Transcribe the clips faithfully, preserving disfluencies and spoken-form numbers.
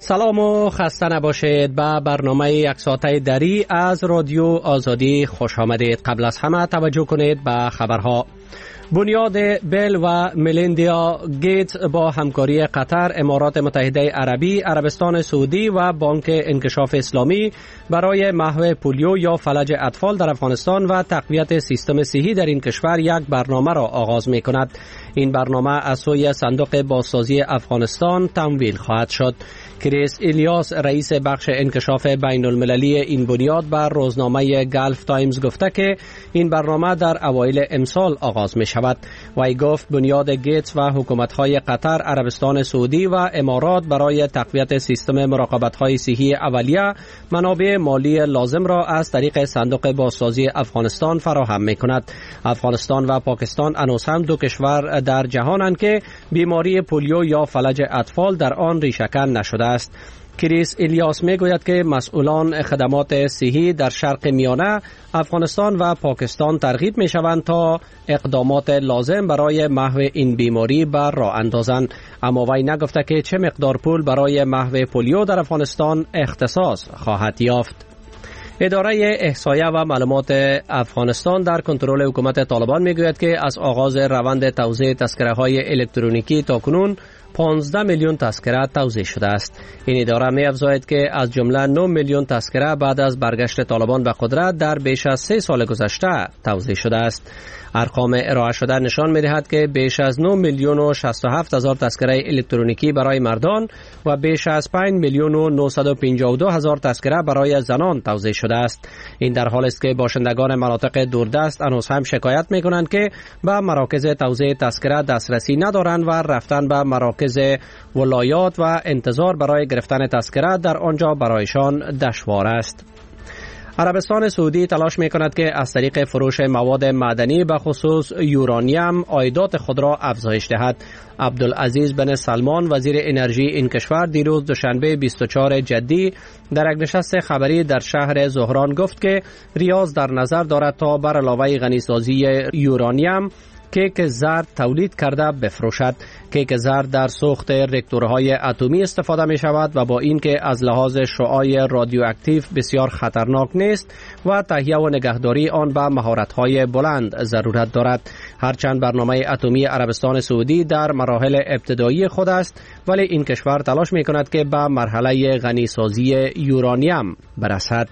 سلام و خسته نباشید. به برنامه یک ساعته دری از رادیو آزادی خوش آمدید. قبل از همه توجه کنید به خبرها. بنیاد بیل و ملیندا گیتس با همکاری قطر، امارات متحده عربی، عربستان سعودی و بانک انکشاف اسلامی برای محو پولیو یا فلج اطفال در افغانستان و تقویت سیستم صحی در این کشور یک برنامه را آغاز می کند. این برنامه از سوی صندوق بازسازی افغانستان تمویل خواهد شد. کریس الیاس، رئیس بخش انکشاف بین المللی این بنیاد، بر روزنامه گلف تایمز گفته که این برنامه در اوایل امسال آغاز می شود. وی گفت بنیاد گیتس و حکومت‌های قطر، عربستان سعودی و امارات برای تقویت سیستم مراقبت‌های صحی اولیه منابع مالی لازم را از طریق صندوق بازسازی افغانستان فراهم می کند. افغانستان و پاکستان هنوز هم دو کشور در جهانند که بیماری پولیو یا فلج اطفال در آن ریشه‌کن نشده است. کریس الیاس می گوید که مسئولان خدمات صحی در شرق میانه، افغانستان و پاکستان ترغیب می شوند تا اقدامات لازم برای محو این بیماری بر راه اندازند، اما وی نگفته که چه مقدار پول برای محو پولیو در افغانستان اختصاص خواهد یافت. اداره احصایه و معلومات افغانستان در کنترل حکومت طالبان می گوید که از آغاز روند توزیع تذکره های الکترونیکی تا کنون پانزده میلیون تذکره توزیع شده است. این اداره می افزاید که از جمله نه میلیون تذکره بعد از برگشت طالبان به قدرت در بیش از سه سال گذشته توزیع شده است. ارقام ارائه شده نشان می دهد که بیش از نه میلیون و شصت و هفت هزار تذکره الکترونیکی برای مردان و بیش از پنج میلیون و نهصد و پنجاه و دو هزار تذکره برای زنان توزیع شده است. این در حالی است که باشندگان مناطق دوردست هنوز هم شکایت می کنند که به مراکز توزیع تذکره دسترسی ندارند و رفتن به مراکز ولایات و انتظار برای گرفتن تذکره در آنجا برایشان دشوار است. عربستان سعودی تلاش می کند که از طریق فروش مواد معدنی به خصوص یورانیم عایدات خود را افزایش دهد. عبدالعزیز بن سلمان، وزیر انرژی این کشور، دیروز دوشنبه بیست و چهارم جدی در یک نشست خبری در شهر زهران گفت که ریاض در نظر دارد تا بر علاوه غنیسازی یورانیم کیک زرد تولید کرده بفروشد. کیک زرد در سوخت راکتورهای اتمی استفاده می شود و با اینکه از لحاظ شعاع رادیواکتیو بسیار خطرناک نیست و تهیه و نگهداری آن به مهارت‌های بلند ضرورت دارد. هرچند برنامه اتمی عربستان سعودی در مراحل ابتدایی خود است، ولی این کشور تلاش می کند که به مرحله غنیسازی یورانیم برسد.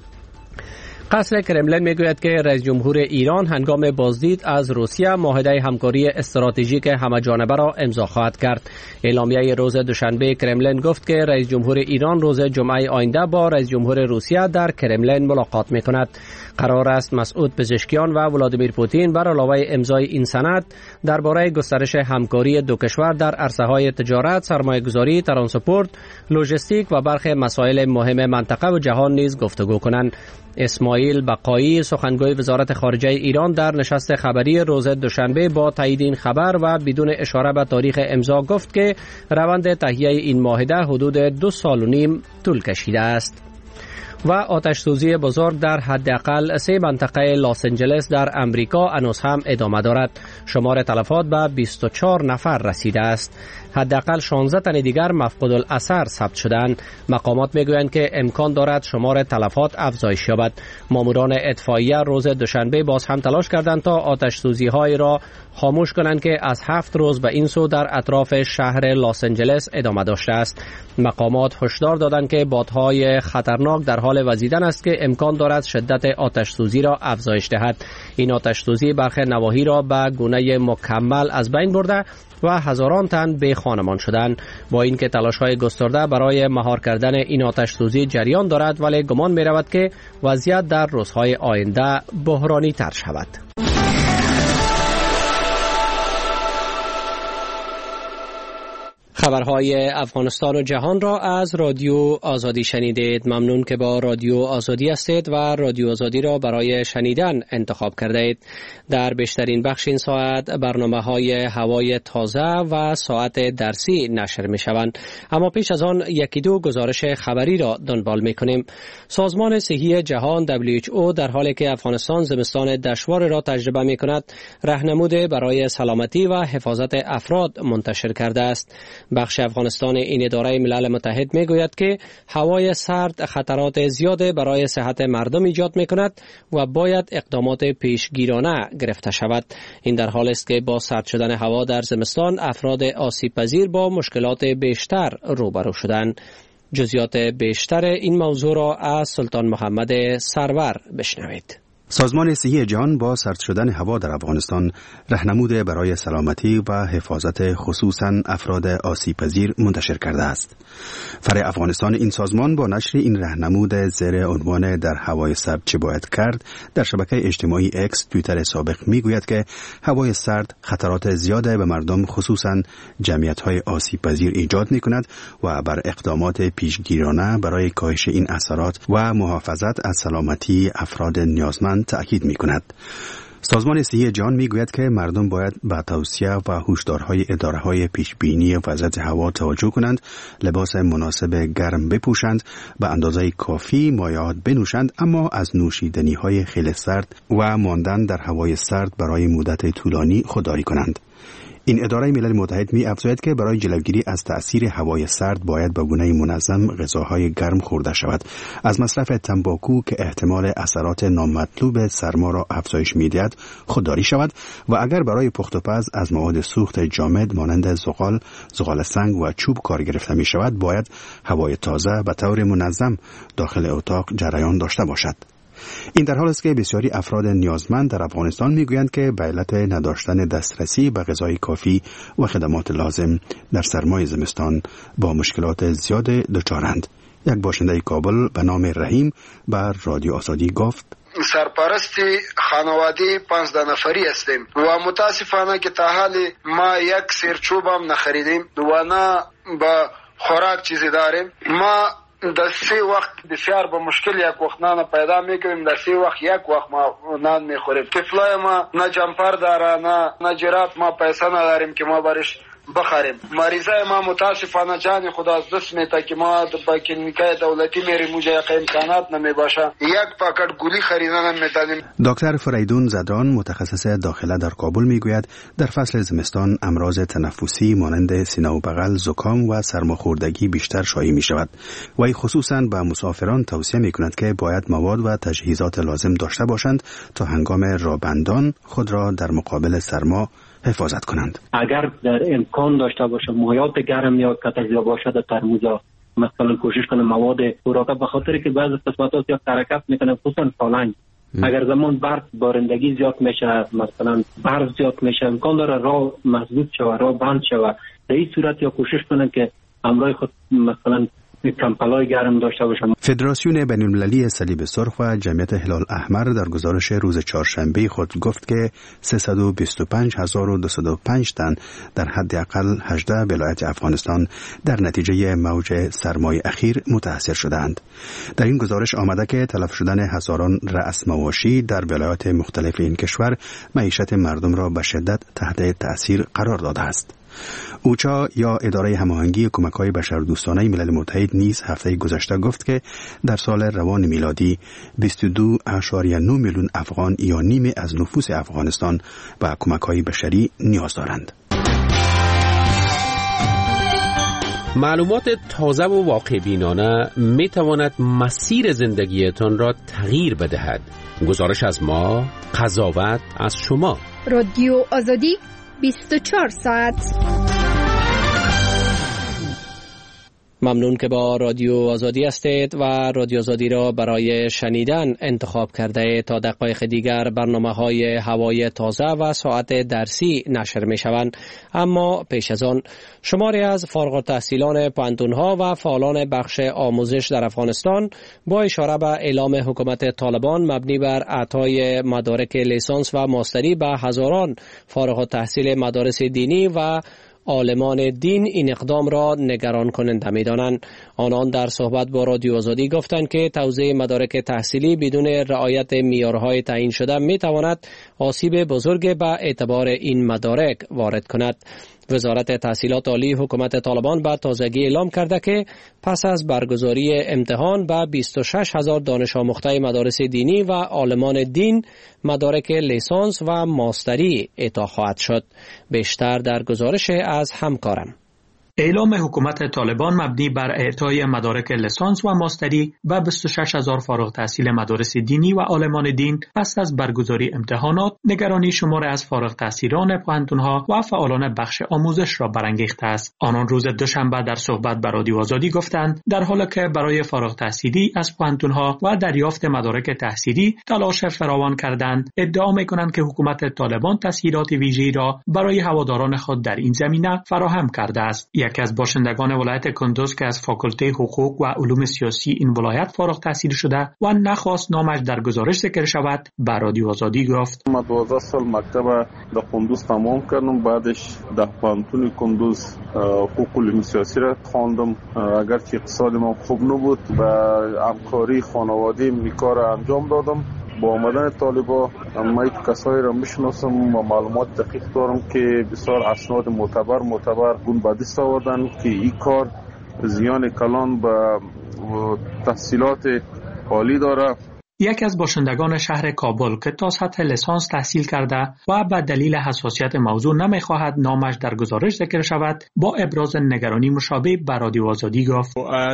قصر کرملین میگوید که رئیس جمهور ایران هنگام بازدید از روسیه معاهده همکاری استراتژیک همه‌جانبه را امضا خواهد کرد. اعلامیه روز دوشنبه کرملین گفت که رئیس جمهور ایران روز جمعه آینده با رئیس جمهور روسیه در کرملین ملاقات میکند. قرار است مسعود پزشکیان و ولادیمیر پوتین بر علاوه امضای این سند درباره گسترش همکاری دو کشور در عرصه‌های تجارت، سرمایه‌گذاری، ترانسپورت، لوجستیک و برخی مسائل مهم منطقه و جهان نیز گفتگو کنند. اسماعیل بقایی، سخنگوی وزارت خارجه ایران، در نشست خبری روز دوشنبه با تایید این خبر و بدون اشاره به تاریخ امضا گفت که روند تهیه این معاهده حدود دو سال و نیم طول کشیده است. و آتش سوزی بزرگ در حداقل سه منطقه لاس آنجلس در امریکا هنوز هم ادامه دارد. شمار تلفات به بیست و چهار نفر رسیده است. حداقل شانزده تن دیگر مفقود الاثر ثبت شدند. مقامات میگویند که امکان دارد شمار تلفات افزایش یابد. ماموران اطفائیه روز دوشنبه باز هم تلاش کردند تا آتش سوزی های را خاموش کنند که از هفت روز به این سو در اطراف شهر لاس آنجلس ادامه داشته است. مقامات هشدار دادند که بادهای خطرناک در حال وزیدن است که امکان دارد شدت آتش سوزی را افزایش دهد. این آتش سوزی برخی نواحی را به گونه مکمل از بین برده و هزاران تن به خانمان شدند. با اینکه تلاش‌های گسترده برای مهار کردن این آتش سوزی جریان دارد، ولی گمان می‌رود که وضعیت در روزهای آینده بحرانی تر شود. خبرهای افغانستان و جهان را از رادیو آزادی شنیدید. ممنون که با رادیو آزادی هستید و رادیو آزادی را برای شنیدن انتخاب کردید. در بیشترین بخش این ساعت برنامه های هوای تازه و ساعت درسی نشر می شوند. اما پیش از آن یکی دو گزارش خبری را دنبال می کنیم. سازمان صحی جهان دبلیو اچ او در حالی که افغانستان زمستان دشوار را تجربه می کند، راهنمود برای سلامتی و حفاظت افراد منتشر کرده است. بخش افغانستان این اداره ملل متحد میگوید که هوای سرد خطرات زیاد برای صحت مردم ایجاد میکند و باید اقدامات پیشگیرانه گرفته شود. این در حالی است که با سرد شدن هوا در زمستان افراد آسیب پذیر با مشکلات بیشتر روبرو شدند. جزئیات بیشتر این موضوع را از سلطان محمد سرور بشنوید. سازمان صحی جهان با سرد شدن هوا در افغانستان راهنمود برای سلامتی و حفاظت خصوصاً افراد آسیب پذیر منتشر کرده است. فرع افغانستان این سازمان با نشر این راهنمود زیر عنوان در هوای سرد چه باید کرد در شبکه اجتماعی اکس توییتر سابق میگوید که هوای سرد خطرات زیاد به مردم خصوصاً جمعیت‌های آسیب پذیر ایجاد می‌کند و بر اقدامات پیشگیرانه برای کاهش این اثرات و محافظت از سلامتی افراد نیازمند تأکید می کند. سازمان صحی جهان می گوید که مردم باید به توصیه و هشدارهای اداره‌های پیشبینی وضعیت هوا توجه کنند، لباس مناسب گرم بپوشند، به اندازه کافی مایعات بنوشند، اما از نوشیدنی‌های خیلی سرد و ماندن در هوای سرد برای مدت طولانی خودداری کنند. این اداره ملل متحد می افزاید که برای جلوگیری از تأثیر هوای سرد باید به گونه منظم غذاهای گرم خورده شود. از مصرف تنباکو که احتمال اثرات نامطلوب سرما را افزایش می‌دهد خودداری شود و اگر برای پخت و پز از مواد سوخت جامد مانند زغال، زغال سنگ و چوب کار گرفته می شود باید هوای تازه به طور منظم داخل اتاق جریان داشته باشد. این در حال است که بسیاری افراد نیازمند در افغانستان میگویند که به علت نداشتن دسترسی به غذای کافی و خدمات لازم در سرمای زمستان با مشکلات زیاد دچارند. یک باشنده کابل به نام رحیم بر رادیو آزادی گفت: سرپرستی خانواده پانزده نفری هستیم و متاسفانه که تا حال ما یک سرچوب هم نخریدیم و نه با خوراک چیزی داریم. ما در سه وقت بسیار با مشکل یک وقت نان پیدا میکنیم، در سه وقت یک وقت ما نان میخوریم. طفلای ما نه جمپر داره نه نه جرات، ما پیسه نداریم که ما برش بخریم. مریضای ما متاسفانه جان خدا از دست میته که ما با کلینیکای دولتی میریم اونجا یک امکانات نمیباشه، یک پاکت گولی خریدن نمیتونیم. دکتر فریدون زدران متخصص داخله در کابل میگوید در فصل زمستان امراض تنفسی مانند سینه و بغل، زکام و سرماخوردگی بیشتر شایع می شود و خصوصا به مسافران توصیه می کند که باید مواد و تجهیزات لازم داشته باشند تا هنگام رابندان خود را در مقابل سرما حفاظت کنند. اگر در امکان داشته باشه مایعات گرم یا کتازیا باشه در ترموزا، مثلا کوشش کنه مواد خوراک، به خاطر که بعضی قسمت‌ها یا حرکت میکنه خصوصا سالنگ، اگر زمان برف بارندگی زیاد میشه، مثلا برف زیاد میشه، امکان داره راه مسدود شوه، راه بند شوه. در این صورت یا کوشش کنه که همراه خود مثلا کمپلای گرم داشته باشم. فدراسیون بین‌المللی صلیب سرخ و جمعیت هلال احمر در گزارش روز چهارشنبه خود گفت که سیصد و بیست و پنج هزار و دویست و پنج تن در حداقل هجده ولایت افغانستان در نتیجه موج سرمای اخیر متاثر شدند. در این گزارش آمده که تلف شدن هزاران رأس مواشی در ولایات مختلف این کشور معیشت مردم را به شدت تحت تأثیر قرار داده است. اوچا یا اداره هماهنگی کمک‌های بشردوستانه ملل متحد نیز هفته گذشته گفت که در سال روان میلادی بیست و دو اشاریه نه میلیون افغان یا نیمه از نفوس افغانستان به کمک‌های بشری نیاز دارند. معلومات تازه و واقع بینانه می تواند مسیر زندگیتان را تغییر بدهد. گزارش از ما، قضاوت از شما. رادیو آزادی بیست و چهار ساعت. ممنون که با رادیو آزادی هستید و رادیو آزادی را برای شنیدن انتخاب کرده. تا دقایق دیگر برنامه‌های هوای تازه و ساعت درسی نشر می‌شوند، اما پیش از آن شماری از فارغ التحصیلان پوهنتون‌ها و فعالان بخش آموزش در افغانستان با اشاره به اعلام حکومت طالبان مبنی بر اعطای مدارک لیسانس و ماستری به هزاران فارغ التحصیل مدارس دینی و عالمان دین این اقدام را نگران کننده می‌دانند. آنان در صحبت با رادیو آزادی گفتند که توزیع مدارک تحصیلی بدون رعایت معیارهای تعیین شده می‌تواند آسیب بزرگ به اعتبار این مدارک وارد کند. وزارت تحصیلات عالی حکومت طالبان به تازگی اعلام کرده که پس از برگزاری امتحان به بیست و شش هزار دانش آموخته مدارس دینی و عالمان دین مدارک لیسانس و ماستری اعطا خواهد شد. بیشتر در گزارش از همکارم. اعلام حکومت طالبان مبنی بر اعطای مدارک لیسانس و ماستری و بیست و شش هزار فارغ التحصیل مدارس دینی و عالمان دین پس از برگزاری امتحانات نگرانی شماری از فارغ التحصیلان پوهنتون‌ها و فعالان بخش آموزش را برانگیخته است. آنان روز دوشنبه در صحبت با رادیو آزادی گفتند در حالی که برای فارغ التحصیلی از پوهنتون‌ها و دریافت مدارک تحصیلی تلاش فراوان کردند، ادعا می‌کنند که حکومت طالبان تسهیلات ویژه‌ای را برای هواداران خود در این زمینه فراهم کرده است. یکی از باشندگان ولایت کندوز که از فاکولته حقوق و علوم سیاسی این ولایت فارغ التحصیل شده و نخواست نامش در گزارش ذکر شود، به رادیو آزادی گفت: ما دوازده سال مکتب در کندوز تمام کردم، بعدش در پانتون کندوز حقوق و علوم سیاسی را خواندم. اگرچه اقتصاد ما خوب نبود و همکاری خانواده می کار انجام دادم. با آمدن طالبا من کسایی را میشناسم و معلومات دقیق دارم که بسیار اسناد معتبر معتبر گون به دست آوردن که این کار زیان کلان به تحصیلات عالی داره. یکی از باشندگان شهر کابل که تا سطح لیسانس تحصیل کرده و به دلیل حساسیت موضوع نمیخواهد نامش در گزارش ذکر شود، با ابراز نگرانی مشابه به رادیو آزادی گفت: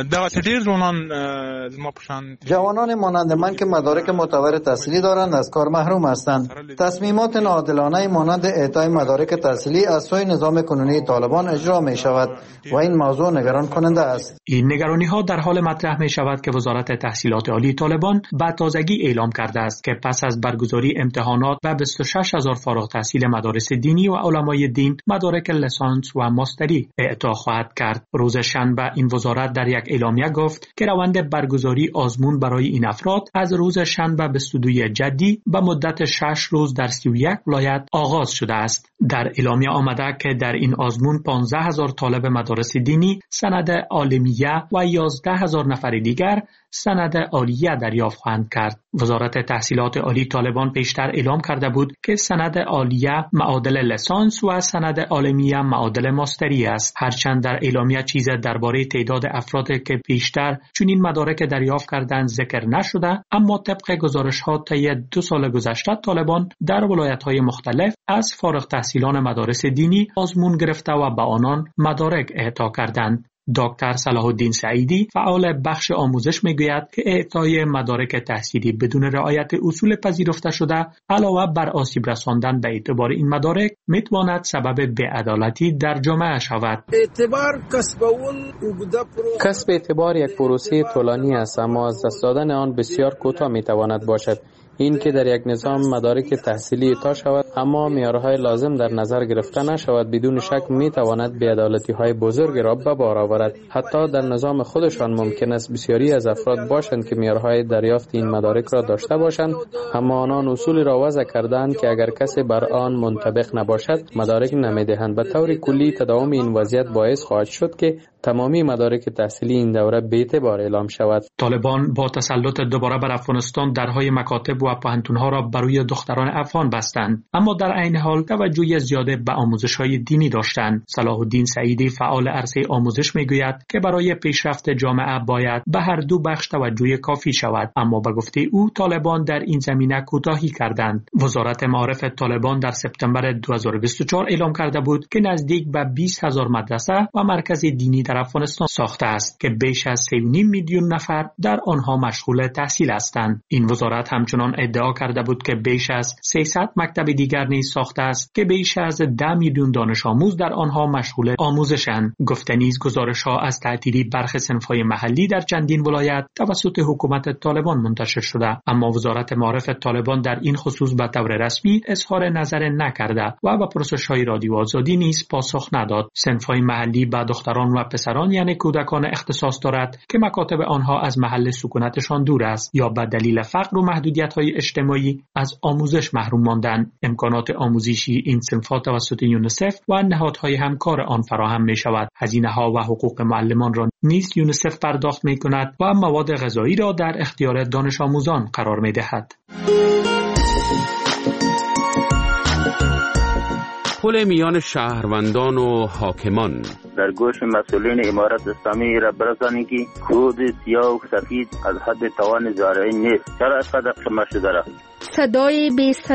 جوانان مانند من که مدارک معتبر تحصیلی دارند از کار محروم هستند. تصمیمات ناعادلانه مانند اعطای مدارک تحصیلی از سوی نظام کنونی طالبان اجرا می شود و این موضوع نگران کننده است. این نگرانی ها در حال مطرح می شود که وزارت تحصیلات عالی طالبان بعد تازگی اعلام کرده است که پس از برگزاری امتحانات و بیست و شش هزار فارغ التحصیل مدارس دینی و علمای دین مدارک لیسانس و ماستری اعطا خواهد کرد. روز شنبه این وزارت در یک اعلامیه گفت که روند برگزاری آزمون برای این افراد از روز شنبه بیست و دو جدی به مدت شش روز در سی و یک ولایت آغاز شده است. در اعلامیه آمده که در این آزمون پانزده هزار طالب مدارس دینی سند عالمیه و یازده هزار نفر دیگر سند عالیه دریافت خواهند کرد. وزارت تحصیلات عالی طالبان پیشتر اعلام کرده بود که سند عالیه معادل لیسانس و سند عالمیه معادل ماستری است. هرچند در اعلامیه چیز درباره تعداد افرادی که پیشتر چنین مدارک دریافت کردند ذکر نشده، اما طبق گزارش‌ها طی دو سال گذشته طالبان در ولایت‌های مختلف از فارغ التحصیلان مدارس دینی آزمون گرفته و به آنان مدارک اعطا کردند. دکتر صلاح الدین سعیدی فعال بخش آموزش میگوید که اعطای مدارک تحصیلی بدون رعایت اصول پذیرفته شده علاوه بر آسیب رساندن به اعتبار این مدارک میتواند سبب بی‌عدالتی در جامعه شود. اعتبار کسب اون کسب اعتبار یک پروسه طولانی است، اما از دست دادن آن بسیار کوتاه میتواند باشد. این که در یک نظام مدارک تحصیلی اعطا شود اما معیارهای لازم در نظر گرفته نشود، بدون شک می تواند بی‌عدالتی‌های بزرگ را به بار آورد. حتی در نظام خودشان ممکن است بسیاری از افراد باشند که معیارهای دریافت این مدارک را داشته باشند، اما آنان اصولی را وضع کردند که اگر کسی بر آن منطبق نباشد مدارک نمی‌دهند. به طور کلی تداوم این وضعیت باعث خواهد شد که تمامی مدارک تحصیلی این دوره بی‌اعتبار اعلام شود. طالبان با تسلط دوباره بر افغانستان درهای مکاتب و پوهنتون‌ها را برای دختران افغان بستند، اما در عین حال توجه زیاده به آموزش‌های دینی داشتند. صلاح الدین سعیدی فعال عرصه آموزش میگوید که برای پیشرفت جامعه باید به هر دو بخش توجه کافی شود، اما به گفته او طالبان در این زمینه کوتاهی کردند. وزارت معارف طالبان در سپتامبر دو هزار و بیست و چهار اعلام کرده بود که نزدیک به بیست هزار مدرسه و مرکز دینی در افغانستان ساخته است که بیش از سه و نیم میلیون نفر در آنها مشغول تحصیل هستند. این وزارت همچنان ادعا کرده بود که بیش از سیصد مکتب دیگر نیز ساخته است که بیش از ده میلیون دانش آموز در آنها مشغول آموزشند. گفته نیز گزارش‌ها از تعطیلی برخی صنف‌های محلی در چندین ولایت توسط حکومت طالبان منتشر شده، اما وزارت معارف طالبان در این خصوص به طور رسمی اظهار نظر نکرده و به پرسش‌های رادیو آزادی نیز پاسخ نداد. صنف‌های محلی به دختران و پسران یعنی کودکان اختصاص دارد که مکاتب آنها از محل سکونتشان دور است یا به دلیل فقر و محدودیت‌های اجتماعی از آموزش محروم ماندند. امکانات آموزشی این صنف‌ها توسط یونیسف و نهادهای همکار آن فراهم می‌شود. هزینه‌ها و حقوق معلمان را نیز یونیسف پرداخت می‌کند و مواد غذایی را در اختیار دانش آموزان قرار می‌دهد. پل میان شهروندان و حاکمان در گوش مسئولین امارت اسلامی را برسانید که کود سیاه و سفید از حد توان زارعین نیست. چرا از قدر شما شده را؟ صدای بی